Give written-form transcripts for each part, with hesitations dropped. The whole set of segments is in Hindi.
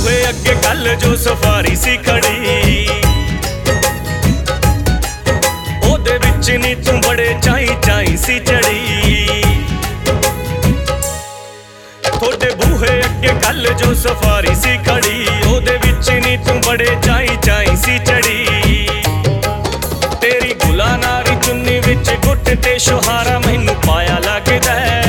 बूहे अगे कल जो सफारी सी खड़ी, ओदे विच नी तू बड़े चाई चाई सी चढ़ी। थोड़े बूहे अगे कल जो सफारी सी खड़ी, ओदे विच नी तू बड़े चाई चाई सी चढ़ी। तेरी गुला नारी चुन्नी विच गुट ते शुहारा मैनू पाया लगदा है।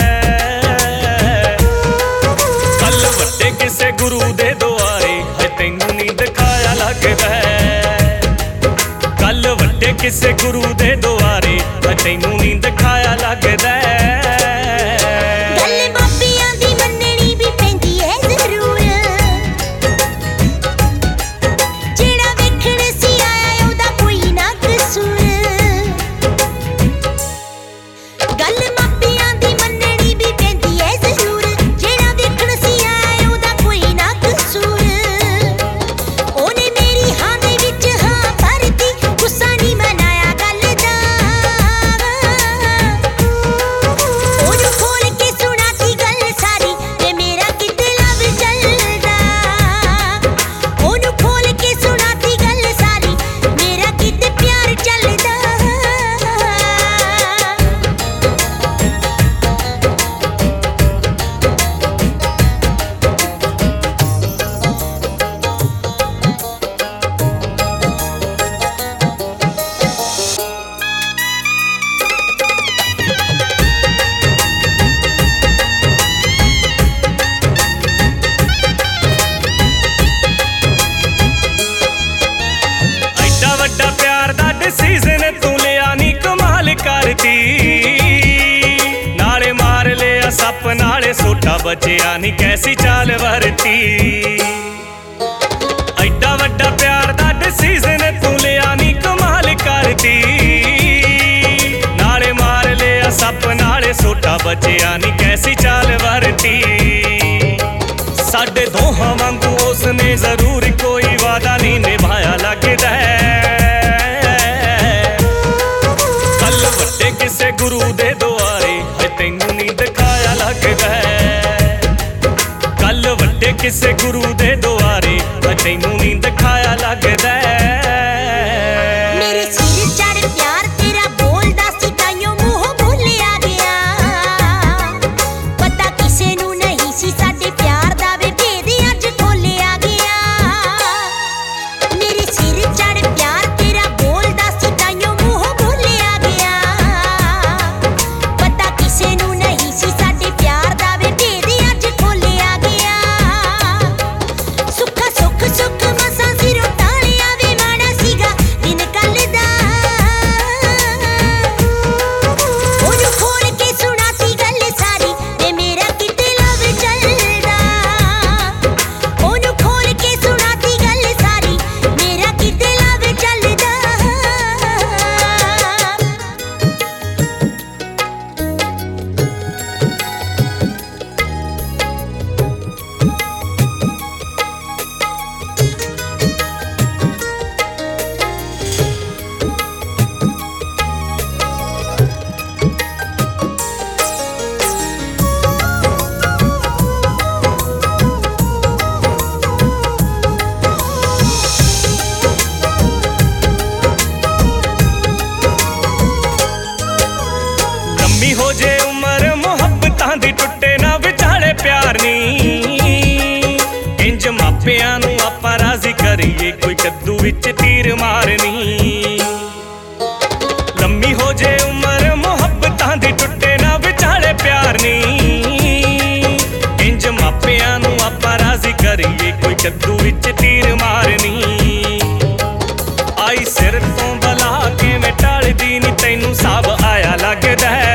कल वड्डे किसे गुरु दे दुआरे है तैनू नी दिखाया लगदा है। कल वड्डे किसे गुरु दे दुआरे है तैनू नी दिखाया लगदा है। नाले मार लिया सप नाले सोटा बचिया नी कैसी चाल वरती। एडा वड्डा प्यार दा डिसीजन तू लिया नी कमाल करती। नाले मार लिया सप नाले सोटा बचिया नी कैसी चाल वरती। साडे दोहां वांगू उसने जरूर कोई वादा नहीं निभाया लगदा है। किसे गुरु दे दुआरे है तैनू नी दिखाया लगदा है। कल वड्डे किसे गुरु दे दुआरे है तैनू नी दिखाया लगदा है। मेरे सिर चढ़ प्यार तेरा बोलदा सी ताइयों मुंह भुलिया गया। पता किसे नू नहीं सी साडे प्यार दा वे भेद अज खोलिया गया। मेरे सिर चढ़ प्यार तेरा बोलदा सी ताइयों मुंह भुलिया गया। हो जे उमर मुहब्बतां दी टुटे ना विचाले प्यार नी। इंज मापियां नू आपां राजी करिए कोई कद्दू विच तीर मारनी। लम्मी हो जे उमर मुहब्बतां दी टुटे ना विचाले प्यार नी। इंज मापियां नू आपां राजी करिए कोई कद्दू विच तीर मारनी। आई सिर तो बला के मैं टालदी नी तैनू सब आया लगदा है।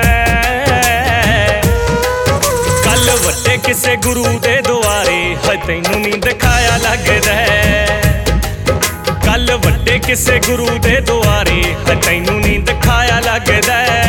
किसे गुरु दे दुआरे है तैनू नी दिखाया लगदा है। कल वड्डे किसे गुरु दे दुआरे है तैनू नी दिखाया लगदा है।